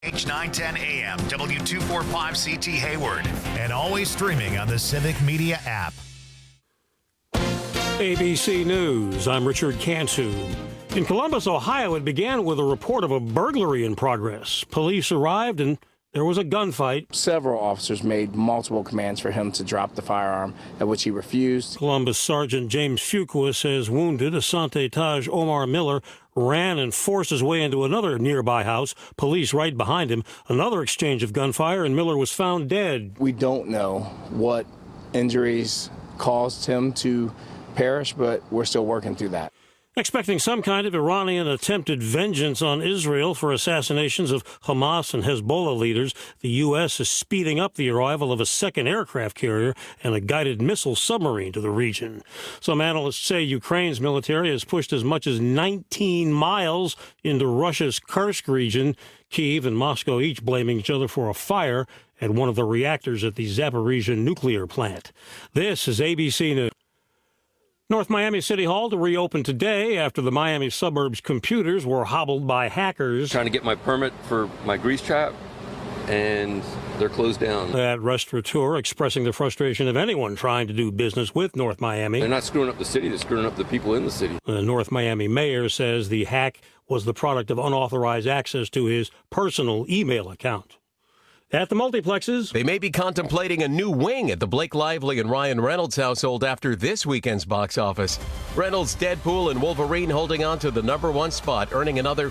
H910 AM, W245CT Hayward, and always streaming on the Civic Media app. ABC News, I'm Richard Cantu. In Columbus, Ohio, it began with a report of a burglary in progress. Police arrived and there was a gunfight. Several officers made multiple commands for him to drop the firearm, at which he refused. Columbus Sergeant James Fuqua says wounded Asante Taj Omar Miller ran and forced his way into another nearby house. Police right behind him. Another exchange of gunfire, and Miller was found dead. We don't know what injuries caused him to perish, but we're still working through that. Expecting some kind of Iranian attempted vengeance on Israel for assassinations of Hamas and Hezbollah leaders, the U.S. is speeding up the arrival of a second aircraft carrier and a guided missile submarine to the region. Some analysts say Ukraine's military has pushed as much as 19 miles into Russia's Kursk region. Kyiv and Moscow each blaming each other for a fire at one of the reactors at the Zaporizhzhia nuclear plant. This is ABC News. North Miami City Hall to reopen today after the Miami suburbs computers were hobbled by hackers. Trying to get my permit for my grease trap, and they're closed down. That restaurateur expressing the frustration of anyone trying to do business with North Miami. They're not screwing up the city, they're screwing up the people in the city. The North Miami mayor says the hack was the product of unauthorized access to his personal email account. At the multiplexes, they may be contemplating a new wing at the Blake Lively and Ryan Reynolds household after this weekend's box office. Reynolds' Deadpool and Wolverine holding on to the #1 spot, earning another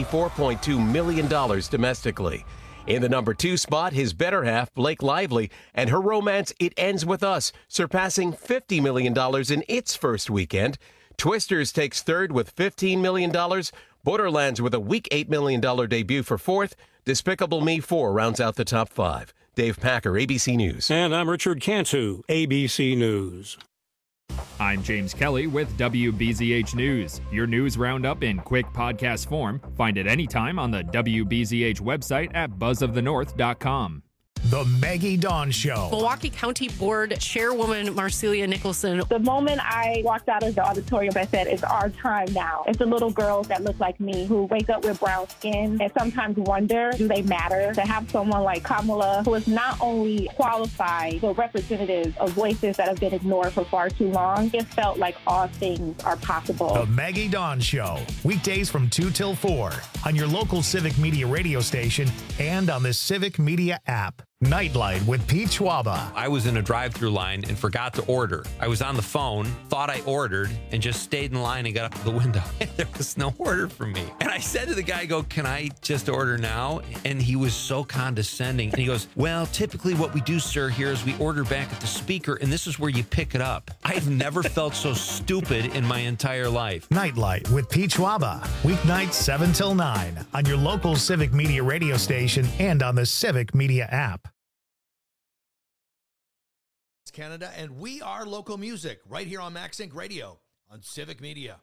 $54.2 million domestically. In the #2 spot, his better half, Blake Lively, and her romance It Ends With Us, surpassing $50 million in its first weekend. Twisters takes third with $15 million. Borderlands with a weak $8 million debut for fourth. Despicable Me 4 rounds out the top 5. Dave Packer, ABC News. And I'm Richard Cantu, ABC News. I'm James Kelly with WBZH News. Your news roundup in quick podcast form. Find it anytime on the WBZH website at buzzofthenorth.com. The Maggie Dawn Show. Milwaukee County Board Chairwoman Marcelia Nicholson. The moment I walked out of the auditorium, I said, it's our time now. It's the little girls that look like me who wake up with brown skin and sometimes wonder, do they matter? To have someone like Kamala, who is not only qualified, but representative of voices that have been ignored for far too long, it felt like all things are possible. The Maggie Dawn Show. Weekdays from 2 till 4 on your local Civic Media radio station and on the Civic Media app. Nightlight with Pete Schwaba. I was in a drive-through line and forgot to order. I was on the phone, thought I ordered, and just stayed in line and got up to the window. There was no order for me. And I said to the guy, can I just order now? And he was so condescending. And he goes, well, typically what we do, sir, here is we order back at the speaker, and this is where you pick it up. I've never felt so stupid in my entire life. Nightlight with Pete Schwaba. Weeknights 7 till 9 on your local Civic Media radio station and on the Civic Media app. Canada, and we are local music right here on Max Inc. Radio on Civic Media.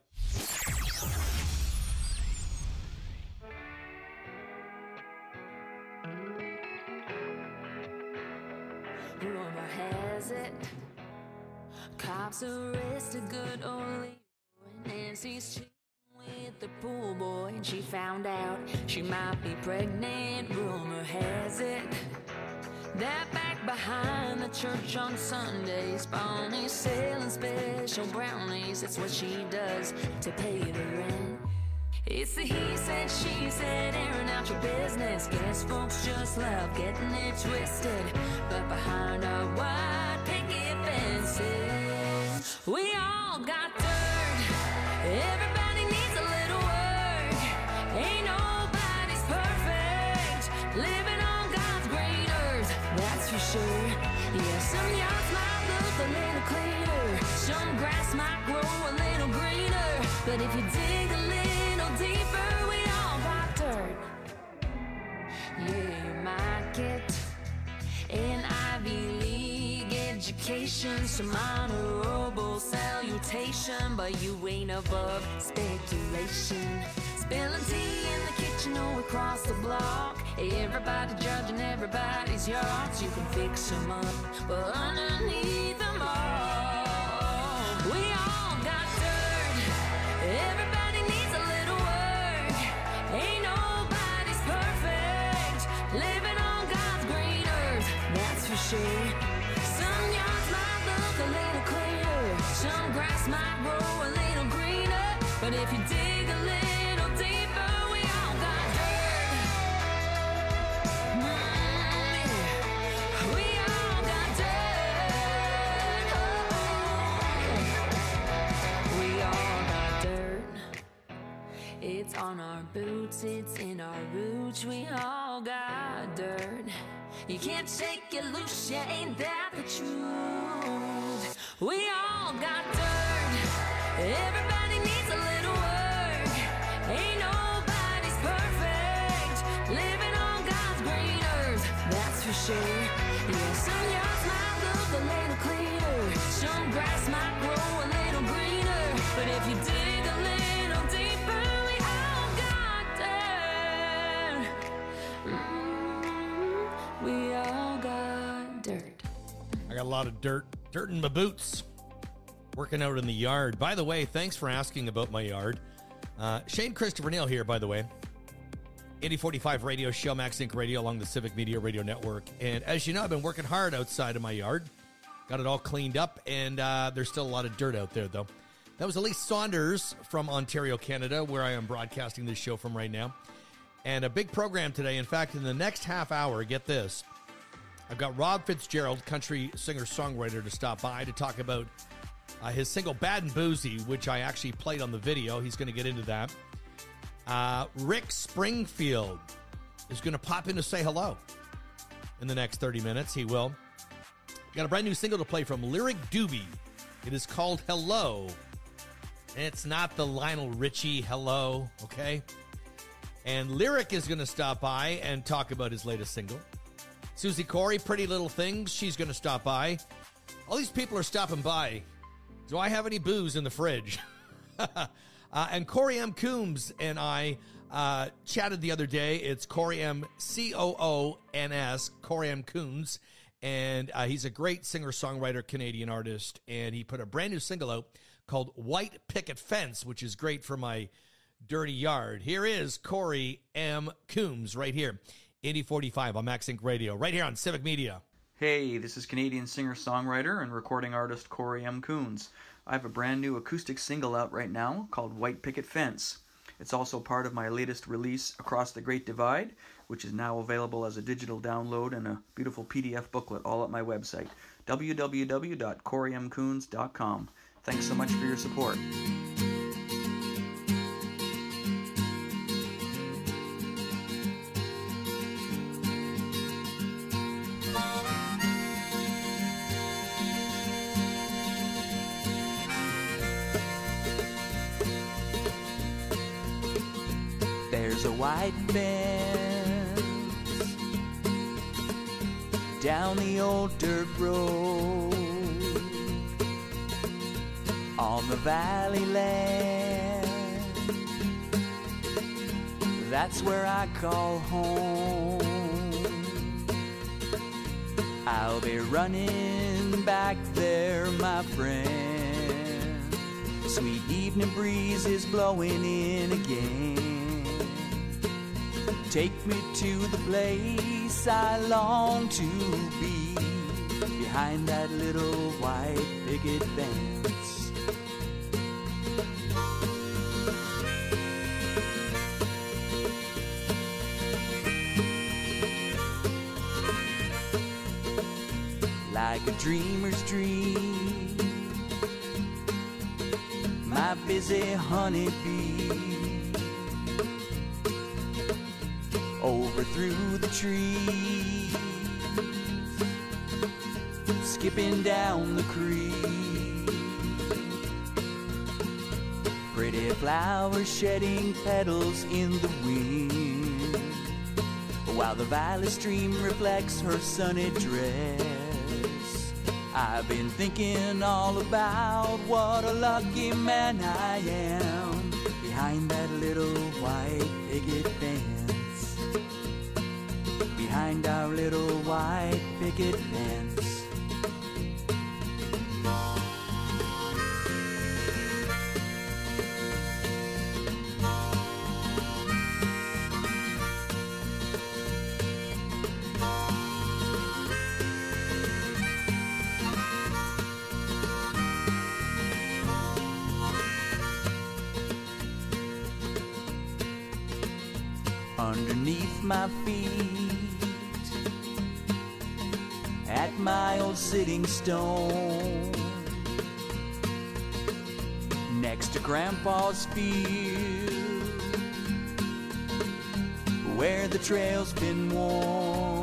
Rumor has it, cops arrested good old Nancy's cheating with the pool boy, and she found out she might be pregnant. Rumor has it that back behind the church on Sundays, Bonnie's selling special brownies. That's what she does to pay the rent. It's the he said, she said, airing out your business. Guess folks just love getting it twisted. But behind our white picket fences, we all got dirt. Everybody needs a little work. Ain't nobody's perfect. Living on God's green earth, that's for sure. Yeah, some yards might look a little cleaner, some grass might grow a little greener, but if you dig a little deeper, we all got dirt. Yeah, you might get an Ivy League education, some honorable salutation, but you ain't above speculation. Spilling tea in the kitchen or across the block, everybody judging everybody's yards. You can fix them up, but underneath them all, we all got dirt. Everybody needs a little work. Ain't nobody's perfect. sure. Some yards might look a little cleaner, some grass might grow a little greener, but if you dig a little deeper, we all got dirt. Yeah. We all got dirt. We all got dirt. It's on our boots, it's in our roots. We all got dirt. You can't shake it loose, yeah, ain't that the truth? We all got dirt. Everybody needs a little work. Ain't nobody's perfect. Living on God's green earth, that's for sure. Yeah, some yards might look a little cleaner, some grass might grow a little greener, but if you dig a little deeper, we all got dirt. We all got dirt. I got a lot of dirt in my boots. Working out in the yard. By the way, thanks for asking about my yard. Shane Christopher Neal here, by the way. 8045 Radio Show, Max Inc. Radio, along the Civic Media Radio Network. And as you know, I've been working hard outside of my yard. Got it all cleaned up, and there's still a lot of dirt out there, though. That was Elise Saunders from Ontario, Canada, where I am broadcasting this show from right now. And a big program today. In fact, in the next half hour, get this, I've got Rob Fitzgerald, country singer-songwriter, to stop by to talk about his single Bad and Boozy, which I actually played on the video. He's going to get into that. Rick Springfield is going to pop in to say hello in the next 30 minutes. He will. Got a brand new single to play from Lyric Doobie. It is called Hello. And it's not the Lionel Richie Hello, okay? And Lyric is going to stop by and talk about his latest single. Susie Corey, Pretty Little Things, she's going to stop by. All these people are stopping by. Do I have any booze in the fridge? And Corey M. Coombs and I chatted the other day. It's Corey M. C-O-O-N-S, Corey M. Coombs. And he's a great singer-songwriter, Canadian artist. And he put a brand new single out called White Picket Fence, which is great for my dirty yard. Here is Corey M. Coombs right here. 8045 on Max Inc. Radio, right here on Civic Media. Hey, this is Canadian singer-songwriter and recording artist Corey M. Coombs. I have a brand new acoustic single out right now called White Picket Fence. It's also part of my latest release, Across the Great Divide, which is now available as a digital download and a beautiful PDF booklet all at my website, www.corymcoons.com. Thanks so much for your support. There's a white fence down the old dirt road on the valley land. That's where I call home. I'll be running back there, my friend. Sweet evening breeze is blowing in again. Take me to the place I long to be, behind that little white picket fence. Like a dreamer's dream, my busy honeybee, over through the trees, skipping down the creek. Pretty flowers shedding petals in the wind, while the valley stream reflects her sunny dress. I've been thinking all about what a lucky man I am, behind that little white picket fence, behind our little white picket fence. my feet at my old sitting stone next to Grandpa's field where the trail's been worn.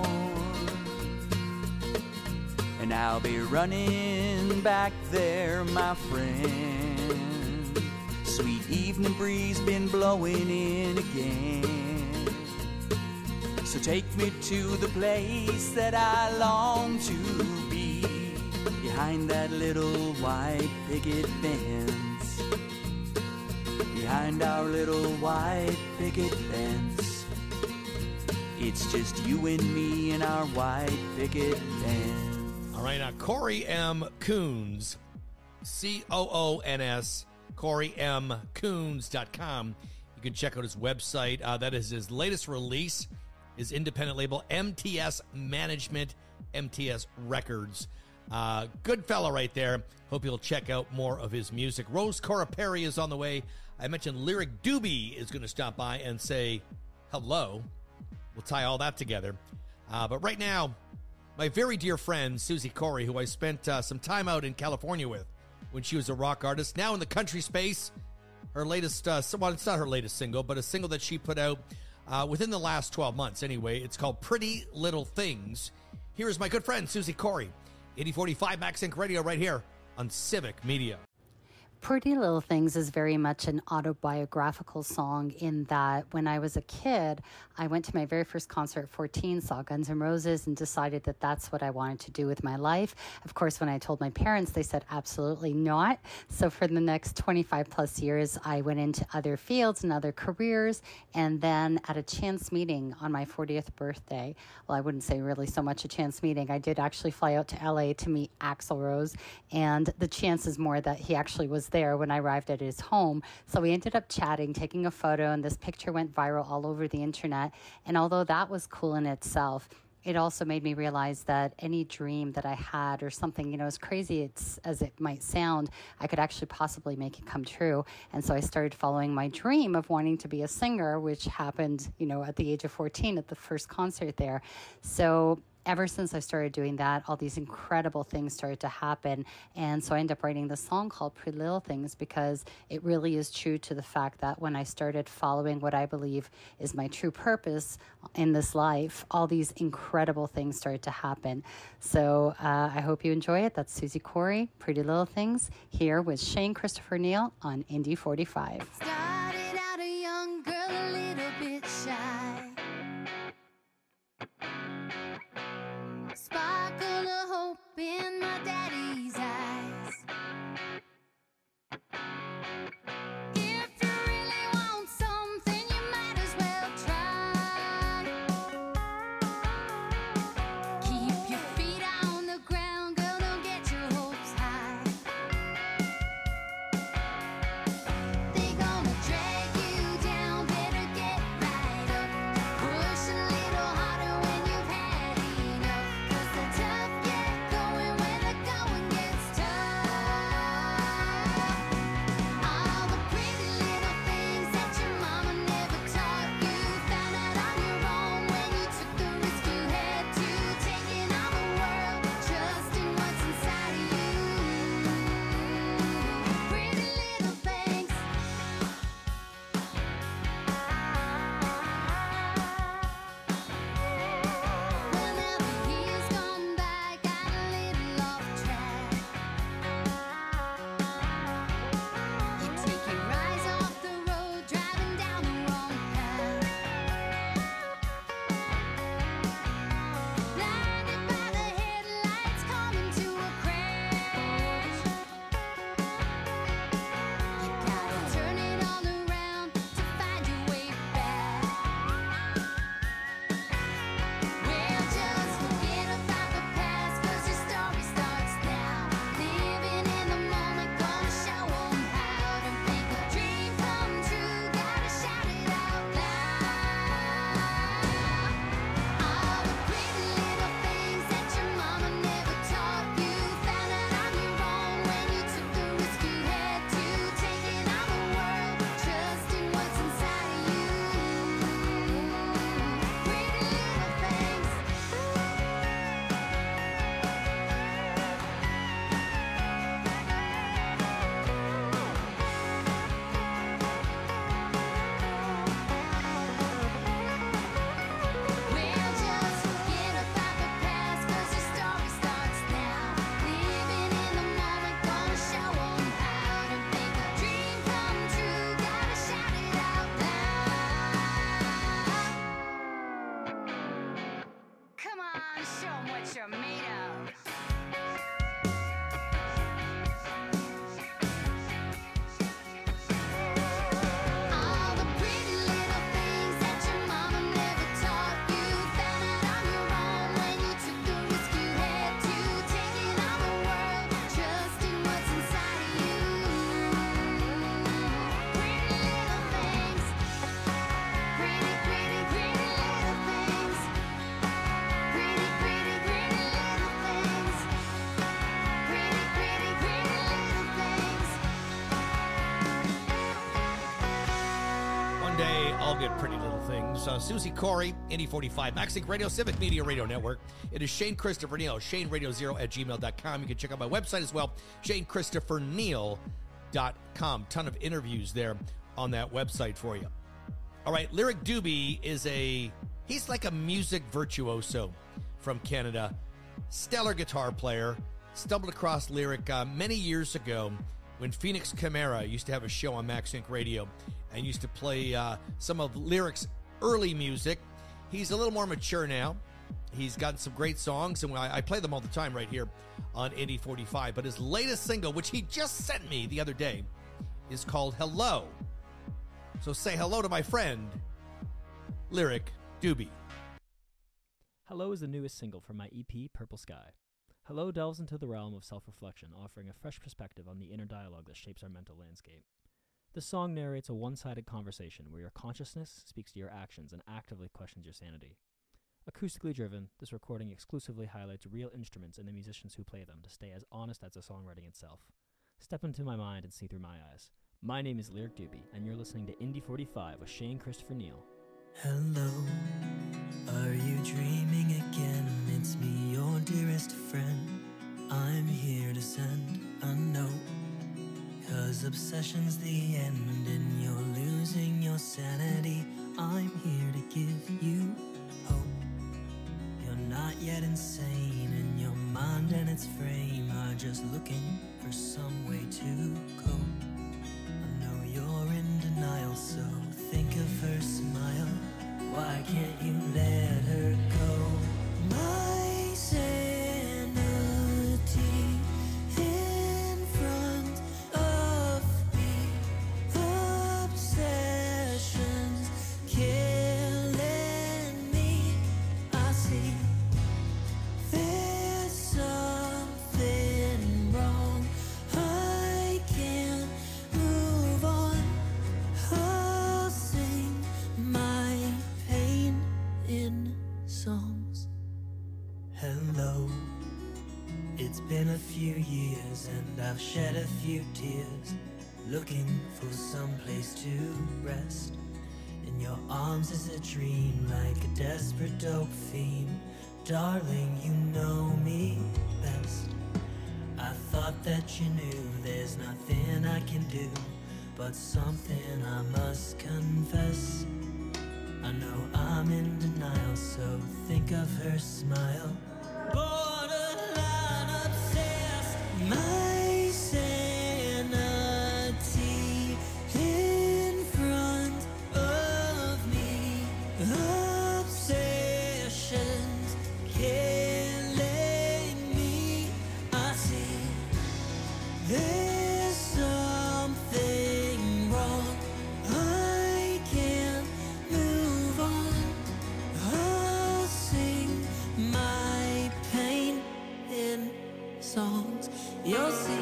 And I'll be running back there, my friend. Sweet evening breeze been blowing in again. So take me to the place that I long to be, behind that little white picket fence. Behind our little white picket fence. It's just you and me in our white picket fence. All right, now Corey M. Coons, C-O-O-N-S, CoreyMCoons.com. You can check out his website. That is his latest release, his independent label, MTS Management, MTS Records. Good fella right there. Hope you'll check out more of his music. Rose Cora Perry is on the way. I mentioned Lyric Doobie is going to stop by and say hello. We'll tie all that together. But right now, my very dear friend, Susie Corey, who I spent some time out in California with when she was a rock artist, now in the country space. Her latest, well, it's not her latest single, but a single that she put out within the last 12 months anyway. It's called Pretty Little Things. Here is my good friend, Susie Corey, 8045 Max Inc. Radio right here on Civic Media. Pretty Little Things is very much an autobiographical song in that when I was a kid, I went to my very first concert at 14, saw Guns N' Roses, and decided that that's what I wanted to do with my life. Of course, when I told my parents, they said absolutely not. So for the next 25 plus years, I went into other fields and other careers. And then at a chance meeting on my 40th birthday, well, I wouldn't say really so much a chance meeting. I did actually fly out to LA to meet Axl Rose. And the chance is more that he actually was there when I arrived at his home. So we ended up chatting, taking a photo, and this picture went viral all over the internet. And although that was cool in itself, it also made me realize that any dream that I had or something, you know, as crazy as it might sound, I could actually possibly make it come true. And so I started following my dream of wanting to be a singer, which happened, you know, at the age of 14 at the first concert there. So ever since I started doing that, all these incredible things started to happen. And so I ended up writing this song called Pretty Little Things because it really is true to the fact that when I started following what I believe is my true purpose in this life, all these incredible things started to happen. So I hope you enjoy it. That's Susie Corey, Pretty Little Things, here with Shane Christopher Neal on Indy 45. Started out a young girl, a little bit shy. Sparkle of hope in my daddy's eyes. If you really want something, you might as well try. Keep your feet on the ground, girl, don't get your hopes high. They gon' what you're made of. All the pretty little things that your mama never taught you, found out on your own when you took the risk you had to, taking on the world, trusting what's inside of you. Pretty little things, pretty, pretty, pretty little things, pretty, pretty, pretty little things, pretty, pretty, pretty little things. One day, I'll get pretty little things. Susie Corey, Indy 45, MaxLink Radio, Civic Media Radio Network. It is Shane Christopher Neal, ShaneRadio0@gmail.com. You can check out my website as well, ShaneChristopherNeal.com. Ton of interviews there on that website for you. All right, Lyric Doobie he's like a music virtuoso from Canada. Stellar guitar player. Stumbled across Lyric many years ago when Phoenix Chimera used to have a show on MaxLink Radio and used to play some of Lyric's early music. He's a little more mature now. He's gotten some great songs, and I play them all the time right here on Indy 45. But his latest single, which he just sent me the other day, is called Hello. So say hello to my friend, Lyric Doobie. Hello is the newest single from my EP, Purple Sky. Hello delves into the realm of self-reflection, offering a fresh perspective on the inner dialogue that shapes our mental landscape. This song narrates a one-sided conversation where your consciousness speaks to your actions and actively questions your sanity. Acoustically driven, this recording exclusively highlights real instruments and the musicians who play them to stay as honest as the songwriting itself. Step into my mind and see through my eyes. My name is Lyric Doobie, and you're listening to Indy 45 with Shane Christopher Neal. Hello, are you dreaming again? It's me, your dearest friend. I'm here to send a note, 'cause obsession's the end and you're losing your sanity. I'm here to give you hope. You're not yet insane, and your mind and its frame are just looking for some way to cope. I know you're in denial, so think of her smile. Why can't you let her go? My sanity in front of me, obsessions killing me. I see there's something wrong. I can't move on. I'll sing my pain in songs. Hello, it's been a few years and I've shed a few tears, looking for some place to rest. In your arms is a dream, like a desperate dope fiend. Darling, you know me best. I thought that you knew there's nothing I can do, but something I must confess. I know I'm in denial, so think of her smile. Borderline obsessed, my sanity in front of me, obsessions killing me. I see there's something wrong. I can't move on. I'll sing my pain in songs. You'll see.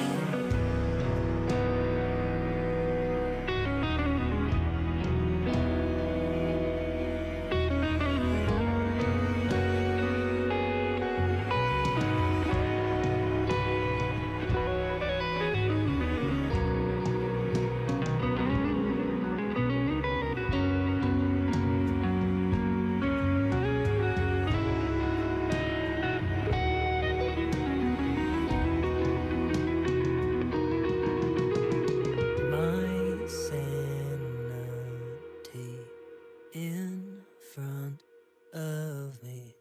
My sanity in front of me,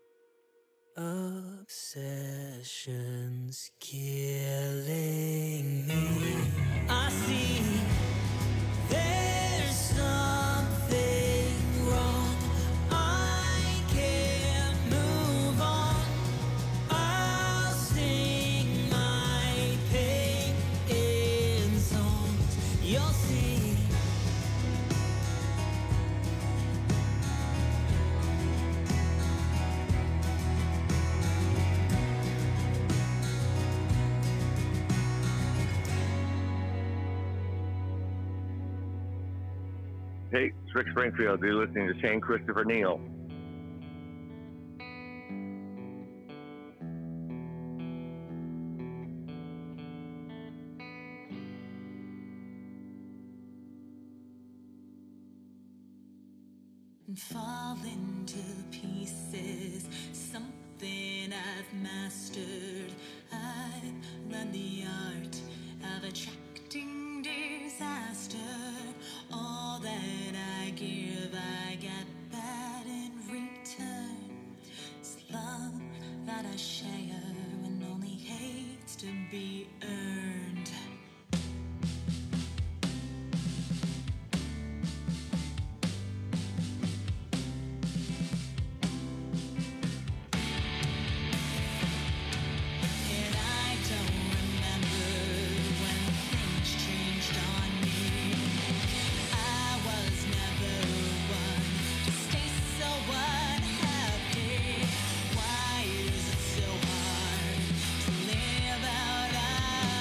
obsessions killing me. I see there's something wrong. I can't move on. I Hey, it's Rick Springfield. You're listening to Shane Christopher Neal. And fall into pieces, something I've mastered. I've learned the art of attracting disaster. All that I give, I get back in return. It's love that I share and only hates to be earned. And I don't remember when things changed on me. I was never one to stay so unhappy. Why is it so hard to live out our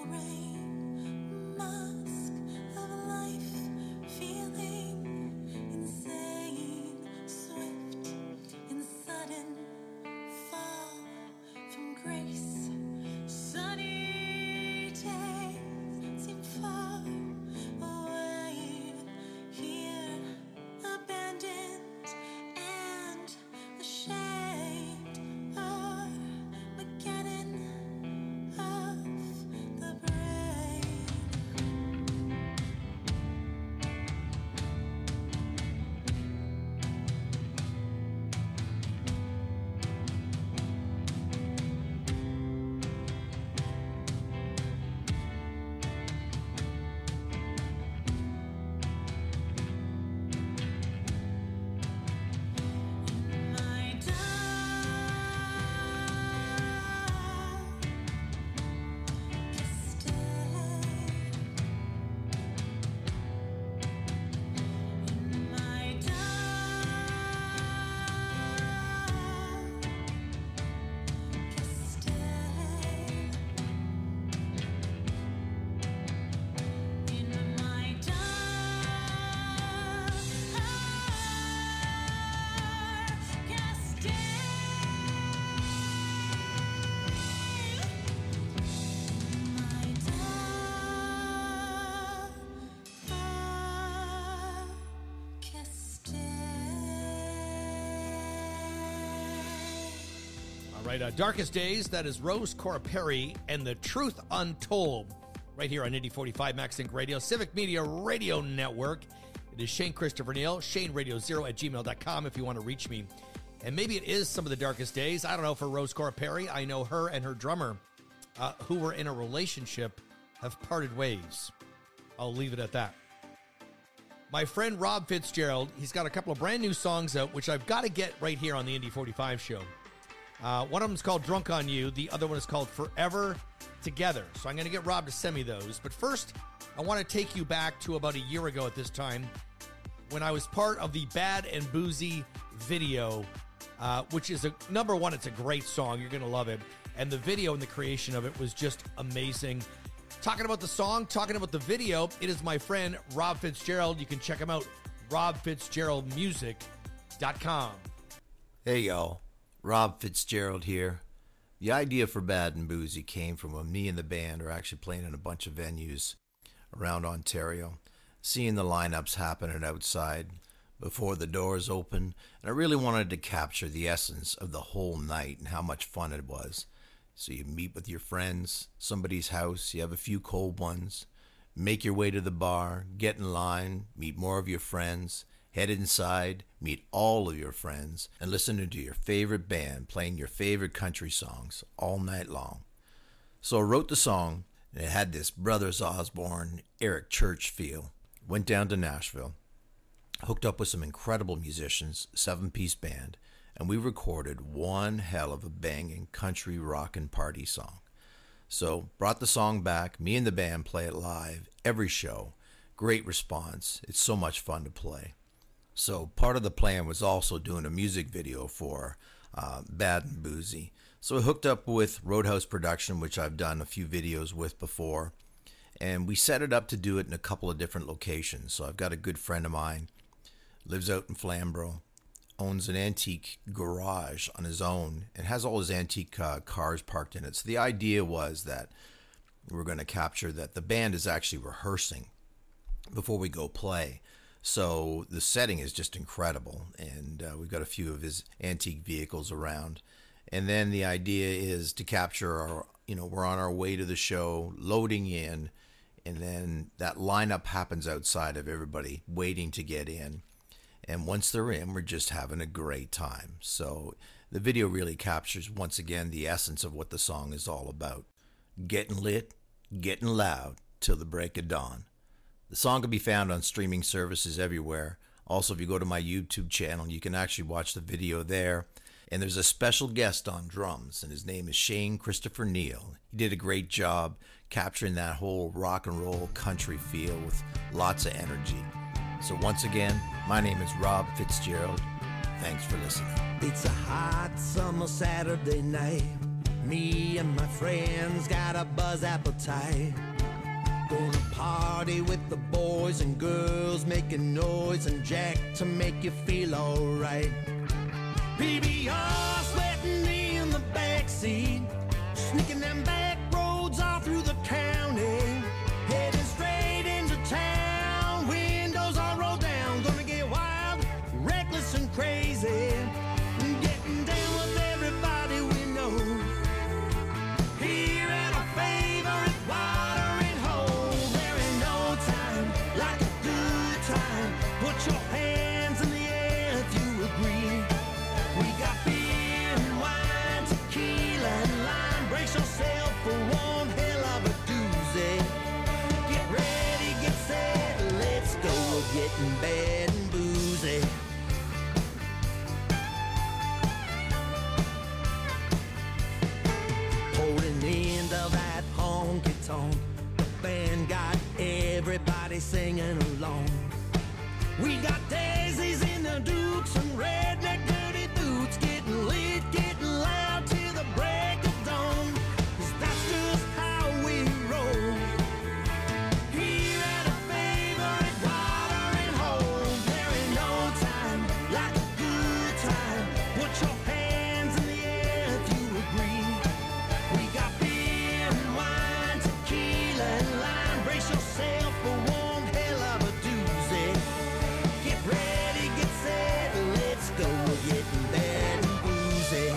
Right, Darkest Days, that is Rose Cora Perry and The Truth Untold, right here on 8045 Max Inc. Radio, Civic Media Radio Network. It is Shane Christopher Neal, ShaneRadio0@gmail.com if you want to reach me. And maybe it is some of the darkest days. I don't know, for Rose Cora Perry. I know her and her drummer, who were in a relationship, have parted ways. I'll leave it at that. My friend Rob Fitzgerald, he's got a couple of brand new songs out, which I've got to get right here on the Indy 45 show. One of them is called Drunk on You. The other one is called Forever Together. So I'm going to get Rob to send me those. But first, I want to take you back to about a year ago at this time when I was part of the Bad and Boozy video, which is, number one, it's a great song. You're going to love it. And the video and the creation of it was just amazing. Talking about the song, talking about the video, it is my friend Rob Fitzgerald. You can check him out, robfitzgeraldmusic.com. Hey, y'all. Rob Fitzgerald here. The idea for Bad and Boozy came from when me and the band are actually playing in a bunch of venues around Ontario, seeing the lineups happening outside before the doors open, and I really wanted to capture the essence of the whole night and how much fun it was. So you meet with your friends, somebody's house, you have a few cold ones, make your way to the bar, get in line, meet more of your friends, head inside, meet all of your friends, and listen to your favorite band playing your favorite country songs all night long. So I wrote the song, and it had this Brothers Osborne, Eric Church feel. Went down to Nashville, hooked up with some incredible musicians, 7-piece band, and we recorded one hell of a banging country rockin' party song. So brought the song back, me and the band play it live, every show. Great response. It's so much fun to play. So part of the plan was also doing a music video for Bad and Boozy. So I hooked up with Roadhouse Production, which I've done a few videos with before, and we set it up to do it in a couple of different locations. So I've got a good friend of mine, lives out in Flamborough, owns an antique garage on his own, and has all his antique cars parked in it. So the idea was that we're going to capture that the band is actually rehearsing before we go play. So the setting is just incredible, and we've got a few of his antique vehicles around. And then the idea is to capture our, we're on our way to the show, loading in, and then that lineup happens outside of everybody waiting to get in. And once they're in, we're just having a great time. So the video really captures, once again, the essence of what the song is all about. Getting lit, getting loud, till the break of dawn. The song can be found on streaming services everywhere. Also, if you go to my YouTube channel, you can actually watch the video there. And there's a special guest on drums, and his name is Shane Christopher Neal. He did a great job capturing that whole rock and roll country feel with lots of energy. So once again, my name is Rob Fitzgerald. Thanks for listening. It's a hot summer Saturday night. Me and my friends got a buzz appetite. Gonna party with the boys and girls, making noise and jack to make you feel alright. PBR sweating in the backseat, sneaking them back roads all through the county, heading straight into town, windows all rolled down, gonna get wild, reckless and crazy, getting down with everybody we know, here at our favorite watering hole. There ain't no time like a good time, put your hands in the air if you agree. We got beer and wine, tequila and lime. Brace yourself for one hell of a doozy. Get ready, get set, let's go. We're getting bad and boozy. Pouring into that honky-tonk, the band got everybody singing along. We got daisies in the dukes and redneck dirty boots, getting lit, getting loud till the break of dawn, 'cause that's just how we roll. Here at a favorite watering hole, there ain't no time like a good time. Put your hands in the air if you agree. We got beer and wine, tequila and lime. Brace yourself for one hell of a doozy. Get ready, get set, let's go. We're getting bad and boozy.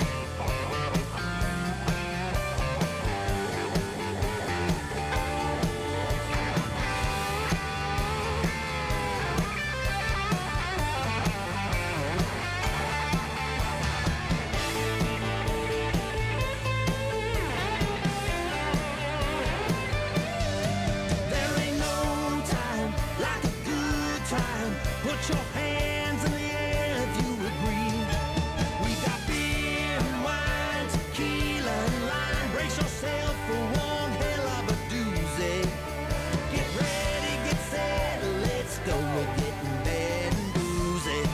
There ain't no time like a good time. Put your hands in the air if you agree. We got beer and wine, tequila and lime. Brace yourself for one hell of a doozy. Get ready, get set, let's go. We're getting bad and boozy.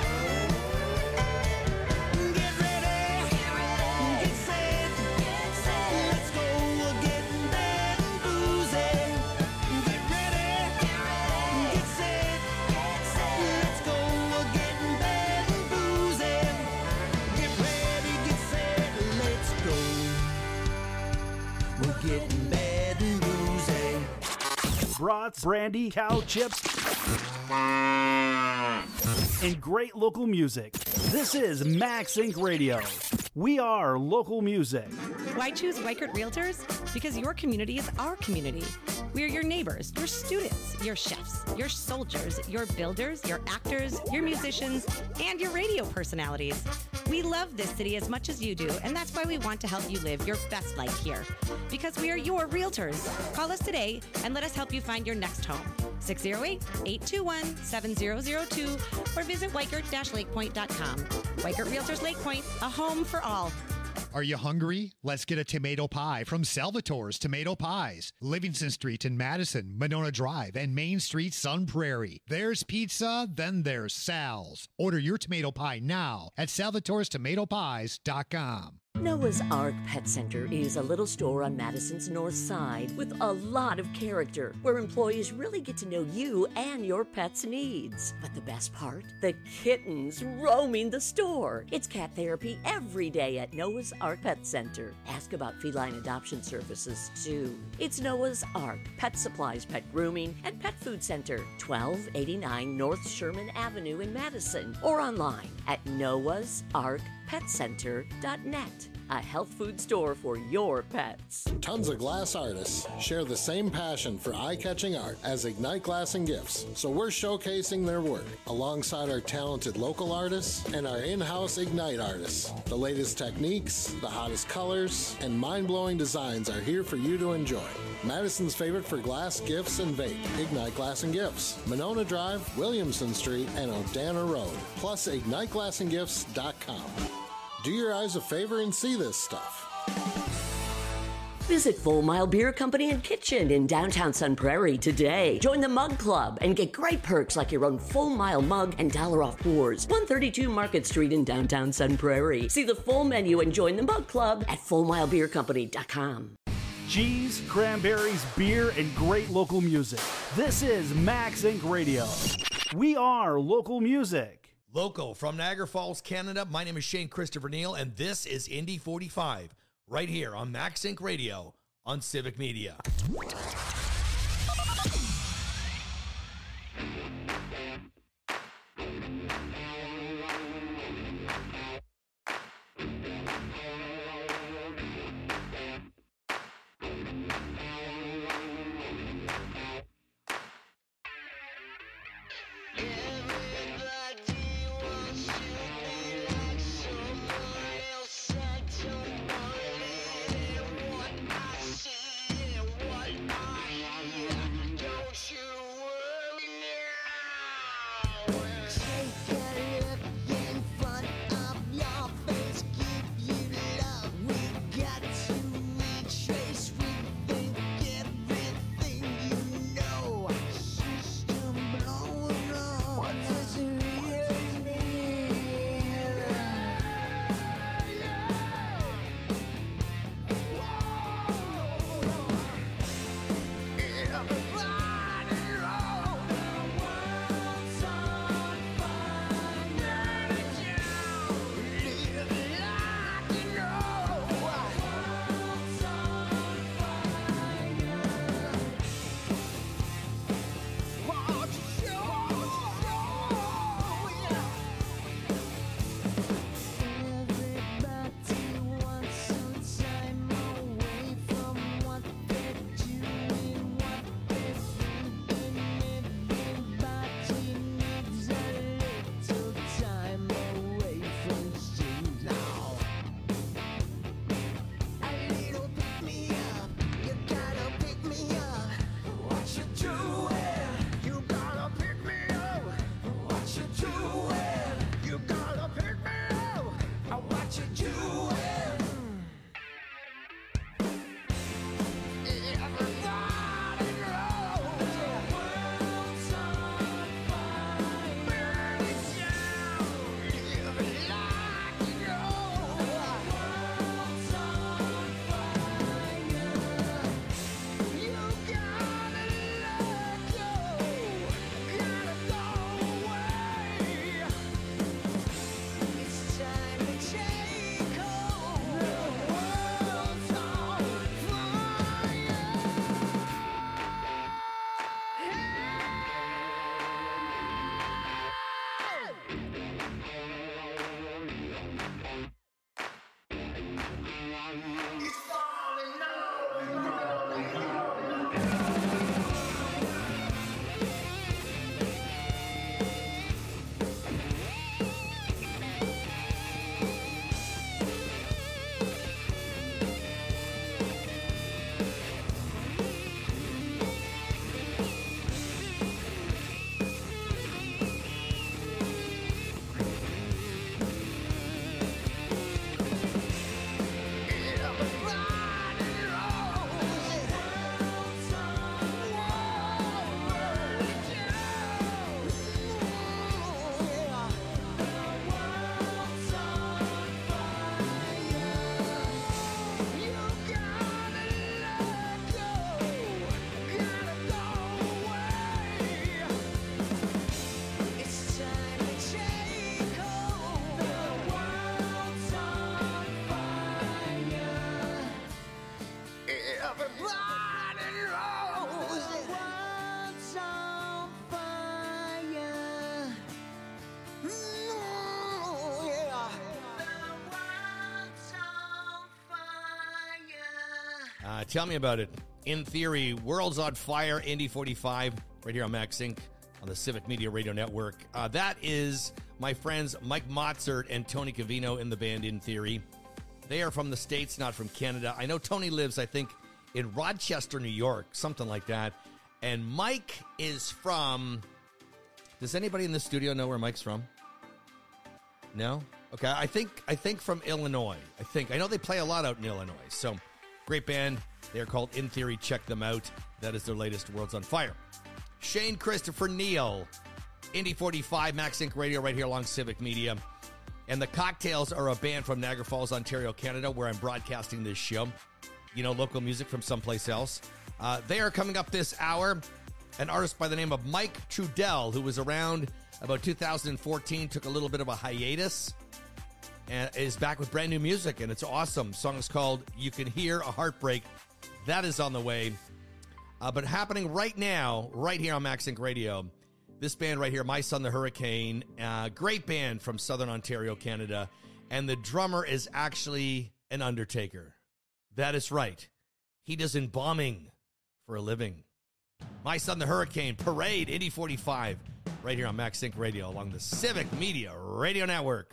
Get ready, get set, let's go. We're getting bad and boozy. Get ready, get set, let's go. We're getting bad and boozy. Get ready, get set, let's go. We're getting bad and boozy. Brats, brandy, cow chips, and great local music. This is Max Inc. Radio. We are local music. Why choose Weichert Realtors? Because your community is our community. We are your neighbors, your students, your chefs, your soldiers, your builders, your actors, your musicians, and your radio personalities. We love this city as much as you do, and that's why we want to help you live your best life here. Because we are your realtors. Call us today and let us help you find your next home. 608-821-7002 or visit Weichert-LakePoint.com. Weichert Realtors Lake Point, a home for all. Are you hungry? Let's get a tomato pie from Salvatore's Tomato Pies. Livingston Street in Madison, Monona Drive, and Main Street, Sun Prairie. There's pizza, then there's Sal's. Order your tomato pie now at salvatorestomatopies.com. Noah's Ark Pet Center is a little store on Madison's north side with a lot of character, where employees really get to know you and your pet's needs. But the best part? The kittens roaming the store. It's cat therapy every day at Noah's Ark Pet Center. Ask about feline adoption services, too. It's Noah's Ark Pet Supplies, Pet Grooming, and Pet Food Center, 1289 North Sherman Avenue in Madison, or online at noahsarkpetcenter.net. A health food store for your pets. Tons of glass artists share the same passion for eye-catching art as Ignite Glass and Gifts, so we're showcasing their work alongside our talented local artists and our in-house Ignite artists. The latest techniques, the hottest colors, and mind-blowing designs are here for you to enjoy. Madison's favorite for glass, gifts, and vape. Ignite Glass and Gifts. Monona Drive, Williamson Street, and Odana Road. Plus, IgniteGlassandGifts.com. Do your eyes a favor and see this stuff. Visit Full Mile Beer Company and Kitchen in downtown Sun Prairie today. Join the Mug Club and get great perks like your own Full Mile mug and $1 off pours. 132 Market Street in downtown Sun Prairie. See the full menu and join the Mug Club at FullMileBeerCompany.com. Cheese, cranberries, beer, and great local music. This is Max Inc. Radio. We are local music. Local from Niagara Falls, Canada. My name is Shane Christopher Neal, and this is Indy 45, right here on Max Inc. Radio on Civic Media. Tell me about it. In theory, World's on Fire, Indy 45, right here on Max Inc. on the Civic Media Radio Network. That is my friends Mike Mozart and Tony Cavino in the band In Theory. They are from the States, not from Canada. I know Tony lives, I think, in Rochester, New York, something like that. And Mike is from... Does anybody in the studio know where Mike's from? No? Okay, I think from Illinois. I know they play a lot out in Illinois. So Great band. They're called In Theory. Check them out. That is their latest, World's on Fire. Shane Christopher Neal, Indy 45, Max Inc. Radio, right here along Civic Media. And the Cocktails are a band from Niagara Falls, Ontario, Canada, where I'm broadcasting this show. You know, local music from someplace else. They are coming up this hour. An artist by the name of Mike Trudell, who was around about 2014, took a little bit of a hiatus, and is back with brand new music, and it's awesome. The song is called You Can Hear a Heartbreak. That is on the way. But happening right now, right here on Max Inc. Radio, this band right here, My Son the Hurricane, great band from Southern Ontario, Canada, and the drummer is actually an undertaker. That is right. He does embalming for a living. My Son the Hurricane, Parade, Indy 45, right here on Max Inc. Radio along the Civic Media Radio Network.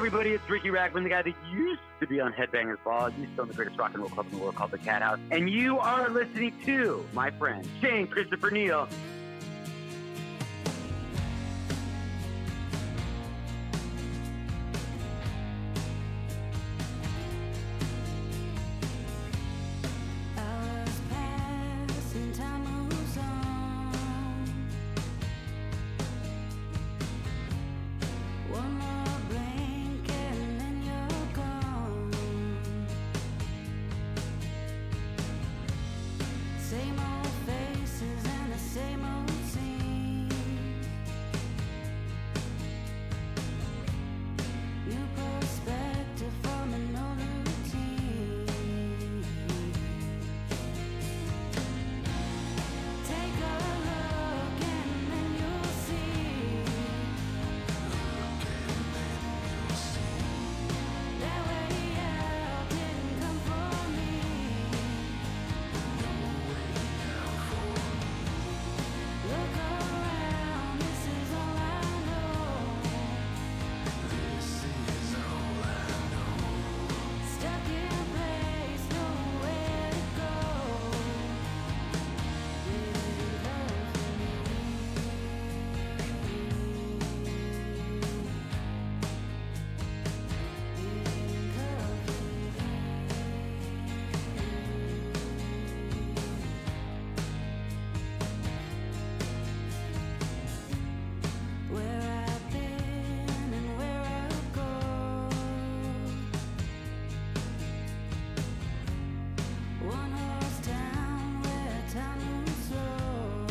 everybody, it's Ricky Rackman, the guy that used to be on Headbangers Ball. He's still in the greatest rock and roll club in the world called the Cat House. And you are listening to my friend, Shane Christopher Neal. Same old faces and the same old scene. New perspective from an old routine. Take a look and then you'll see that way out didn't come for me. Look around, this is all I know. This is all I know. Stuck in place, nowhere to go. Where I've been and where I'll go. One horse town where time moves slow.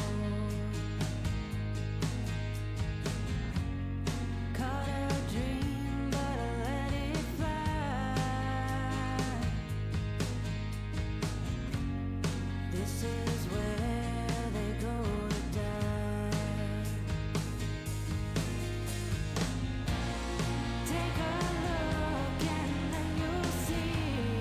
Caught a dream, but I let it fly. This is where they go to die. Take a look and then you'll see.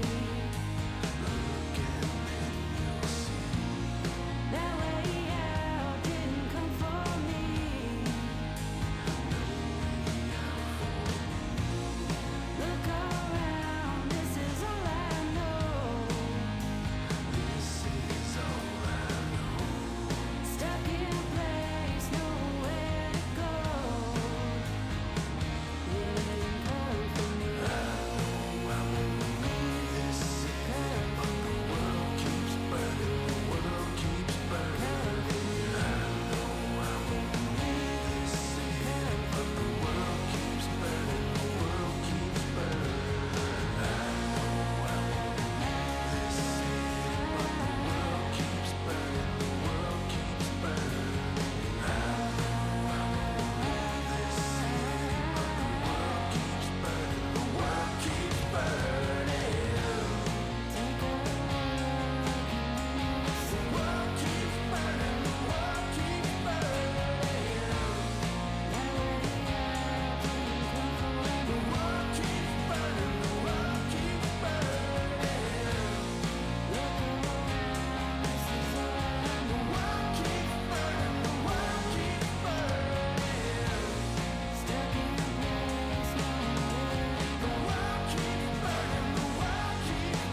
That way out didn't come for me. Look around, this is all I know. This is all I know. Stuck in place, nowhere to go. Didn't come for me. I won't leave this city, but the world keeps burning. The world keeps burning. I know I won't leave this city, but the world keeps burning. The world keeps burning. I know I won't leave this city, but the world keeps burning. The world keeps burning. I know I won't leave this city, but the world keeps burning. The world keeps burning. Take a look and see. The world keeps burning. The world keeps burning. That way out didn't come for me. The world keeps burning. The world keeps burning. Look around, this is all I know. The world keeps burning. The world keeps burning. Stuck in place, nowhere to go. The world keeps burning. The world keeps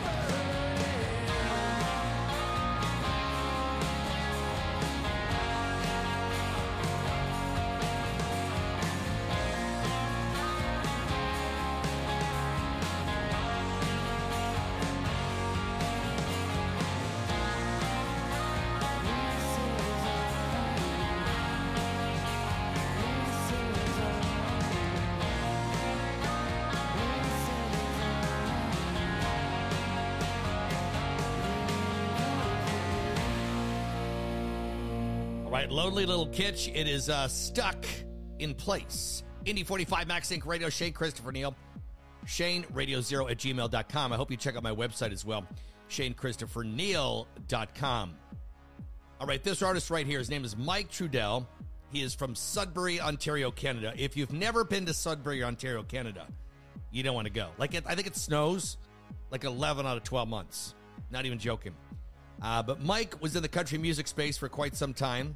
All right, Lonely Little Kitsch. It is Stuck in Place. Indy 45 Max Inc. Radio, Shane Christopher Neal. ShaneRadio0@gmail.com. I hope you check out my website as well, ShaneChristopherNeal.com. All right, this artist right here, his name is Mike Trudell. He is from Sudbury, Ontario, Canada. If you've never been to Sudbury, Ontario, Canada, you don't want to go. Like, I think it snows like 11 out of 12 months. Not even joking. But Mike was in the country music space for quite some time.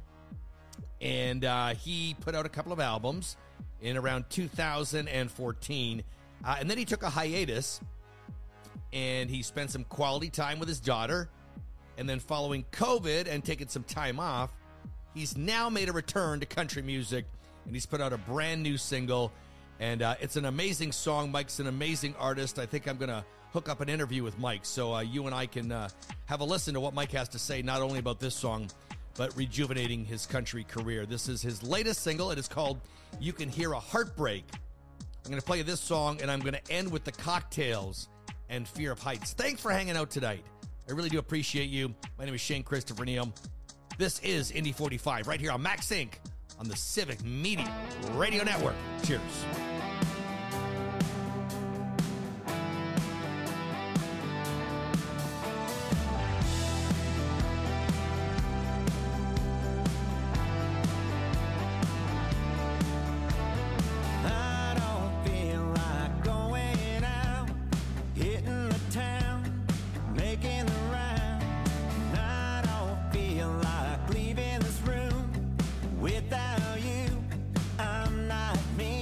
And he put out a couple of albums in around 2014. And then he took a hiatus, and he spent some quality time with his daughter. And then following COVID and taking some time off, he's now made a return to country music, and he's put out a brand new single. And it's an amazing song. Mike's an amazing artist. I think I'm going to hook up an interview with Mike so you and I can have a listen to what Mike has to say, not only about this song, but rejuvenating his country career. This is his latest single. It is called You Can Hear a Heartbreak. I'm going to play this song, and I'm going to end with the Cocktails and Fear of Heights. Thanks for hanging out tonight. I really do appreciate you. My name is Shane Christopher Neal. This is Indy 45 right here on Max Inc. on the Civic Media Radio Network. Cheers. Without you, I'm not me.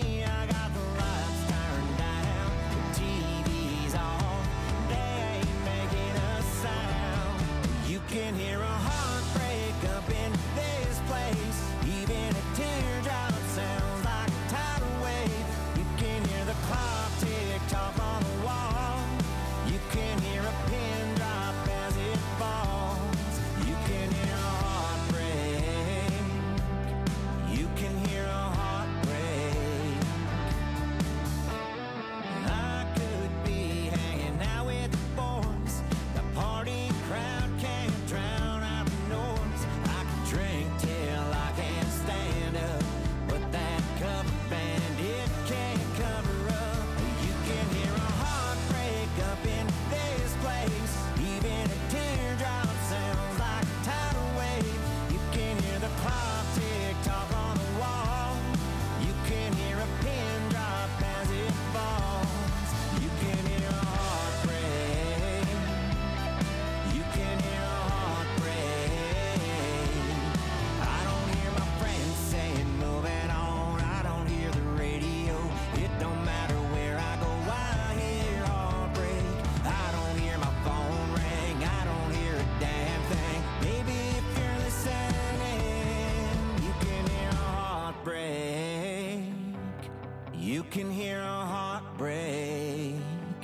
can hear a heartbreak.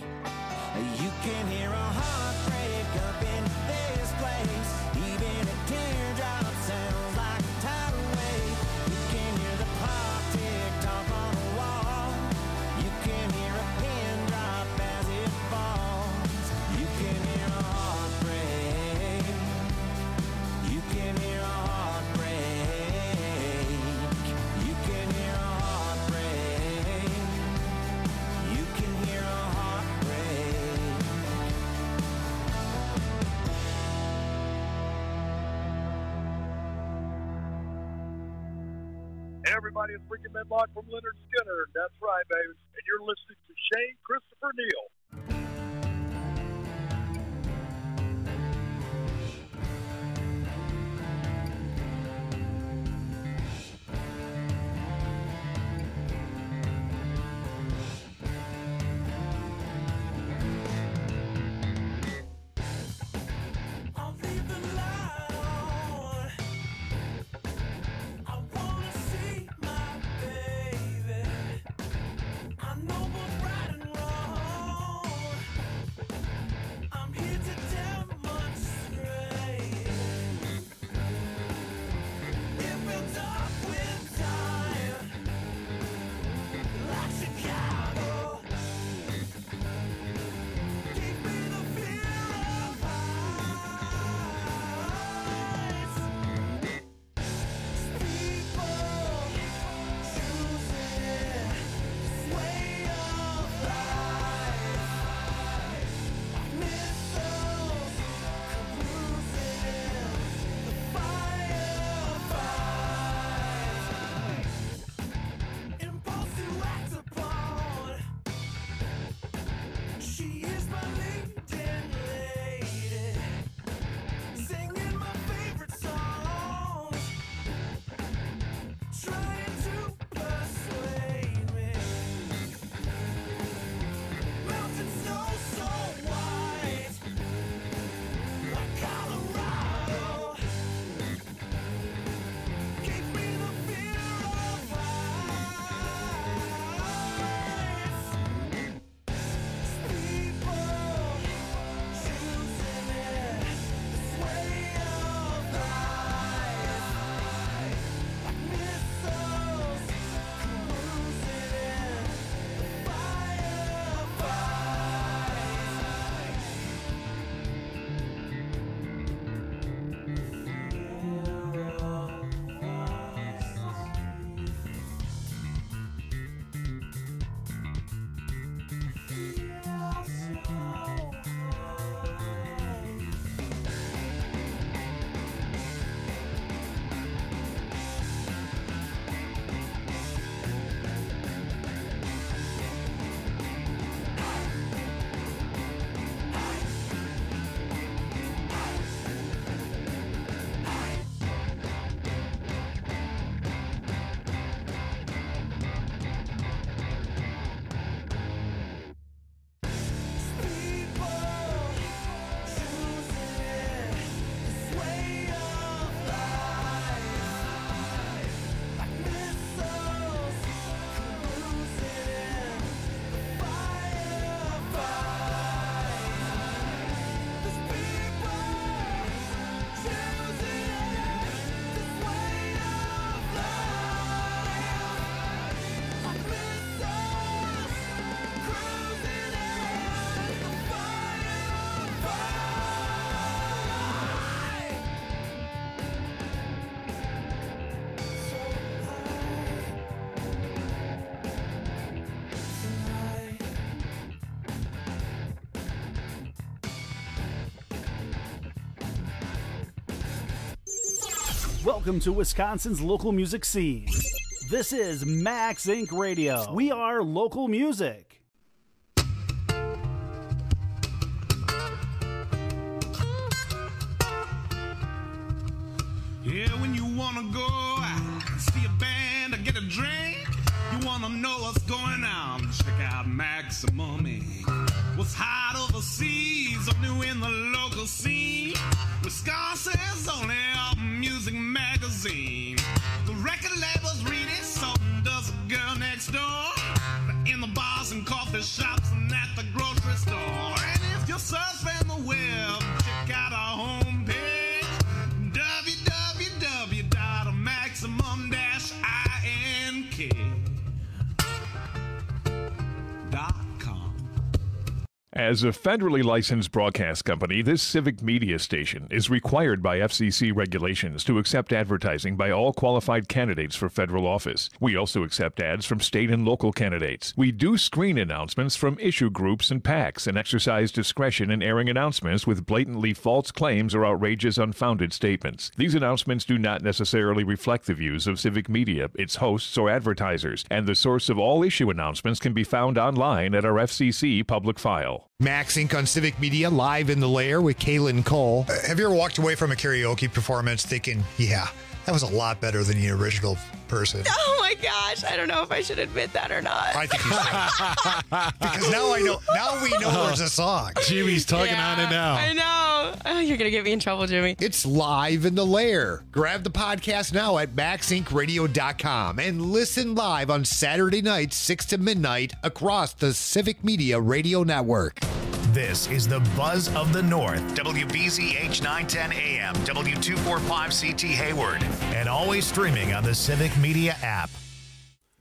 You can hear a heartbreak up in this place. Even a teardrop sounds like a tidal wave. You can hear the clock tick tock on the wall. You can hear a pin drop as it falls. You can hear a heartbreak. You can hear a heartbreak. You can hear a heartbreak. You can hear a heartbreak. Hey everybody, it's Ricky Medlock from Leonard Skinner. That's right, baby. And you're listening to Shane Christopher Neal. I'll leave the light on. I wanna see my baby. I know what's right and wrong. Welcome to Wisconsin's local music scene. This is Max Inc. Radio. We are local music. Yeah, when you wanna go see a band or get a drink, you wanna know what's going on, check out Maximum Inc. What's hot overseas or new in the local scene, Wisconsin's only music magazine. The record labels read it, so does the girl next door. In the bars and coffee shops and at the grocery store. And if you're surfing the web, check out our homepage, www.maximum-ink.com. As a federally licensed broadcast company, this civic media station is required by FCC regulations to accept advertising by all qualified candidates for federal office. We also accept ads from state and local candidates. We do screen announcements from issue groups and PACs and exercise discretion in airing announcements with blatantly false claims or outrageous, unfounded statements. These announcements do not necessarily reflect the views of civic media, its hosts, or advertisers, and the source of all issue announcements can be found online at our FCC public file. Max Inc. on Civic Media, live in the lair with Kaylin Cole. Have you ever walked away from a karaoke performance thinking, yeah, that was a lot better than the original person? Oh my gosh, I don't know if I should admit that or not. I think you should. Because now we know there's a song. Jimmy's tugging on it now. I know. Oh, you're going to get me in trouble, Jimmy. It's live in the lair. Grab the podcast now at maxincradio.com and listen live on Saturday nights, 6 to midnight, across the Civic Media Radio Network. This is the Buzz of the North, WBZH 910 AM, W245CT Hayward, and always streaming on the Civic Media app.